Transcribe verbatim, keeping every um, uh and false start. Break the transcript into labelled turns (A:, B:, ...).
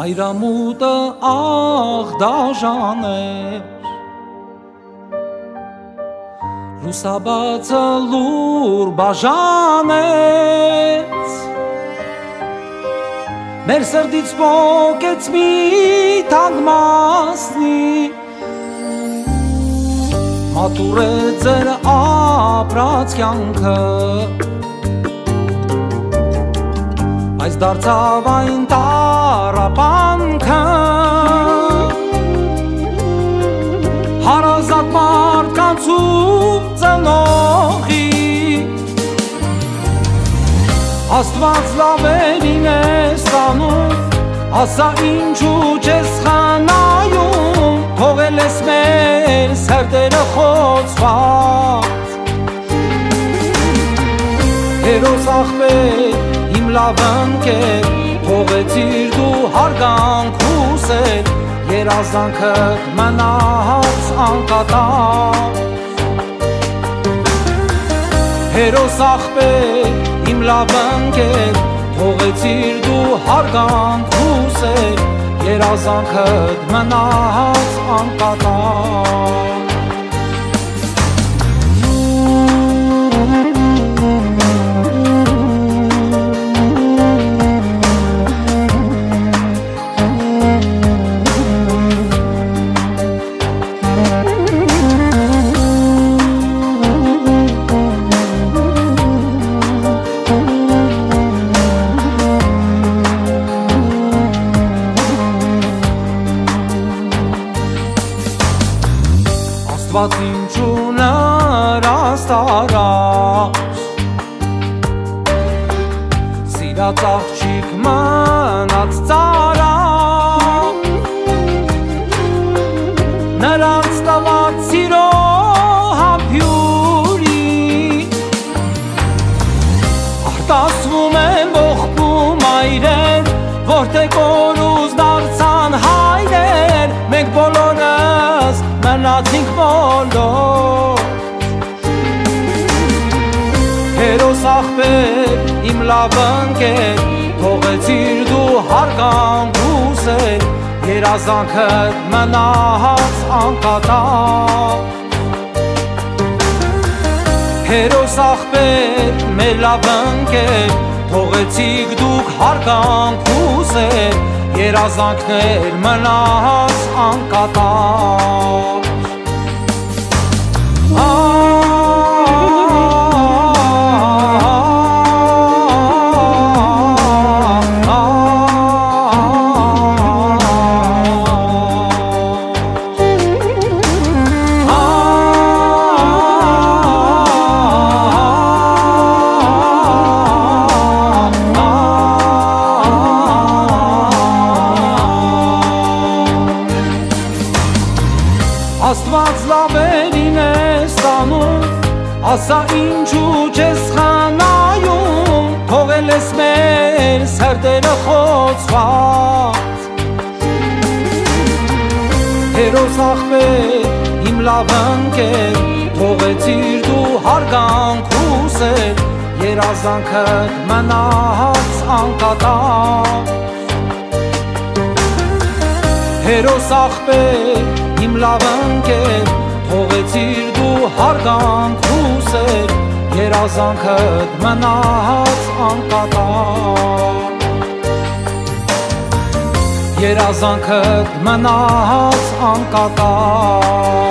A: Մայրամուտը աղ դաժան էր, լուսաբացը լուր բաժանեց, մեր սրտից պոկեց մի թանկ մասնի, մատուրեց ձեր ապրած կյանքը, այս դարձավ այն տառապանքը, հարազատ մարդկանց ու ծնողի, Աստված լավերին է ստանում, ասա ինչու չես խնայում, թողել ես մեր սերտերը խոցված, հերոս ախպեր, իմ լավ ընկեր, թողեցիր դու հարգանք ու սեր, երազանքդ մնաց անկատար, հերոս ախպեր, իմ լավ ընկեր, թողեցիր դու հարգանք ու սեր, երազանքդ մնաց անկատար. Աստված ինչու նրանց տարավ, սիրած աղջիկ մնաց ծարավ, նրանց տված սիրո համբյուրի, արտասվում են ողբում այրեր, որտեղ կորուզ դարձան հայրեր, մենք բոլորս մնացինք բոլոր, հերոս ախպեր, իմ լավ ընկեր, թողեցիր դու հարգանք ու սեր, երազանքդ մնաց անկատար, հերոս ախպեր, մեր լավ ընկեր, թողեցիք դուք հարգանք ու սեր, երազանքներ մնաց անկատար. Աստված լավերին է ստանում, ասա ինչու չես խնայում, թողել ես մեր սերտերը խոցված, հերոս ախպեր, իմ լավ ընկեր, թողեցիր դու հարգանք ու սեր, երազանքդ մնաց անկատար, հերոս ախպեր, իմ լավ ընկեր, թողեցիր դու հարգանք ու սեր, երազանքդ մնաց անկատար, երազանքդ մնաց անկատար.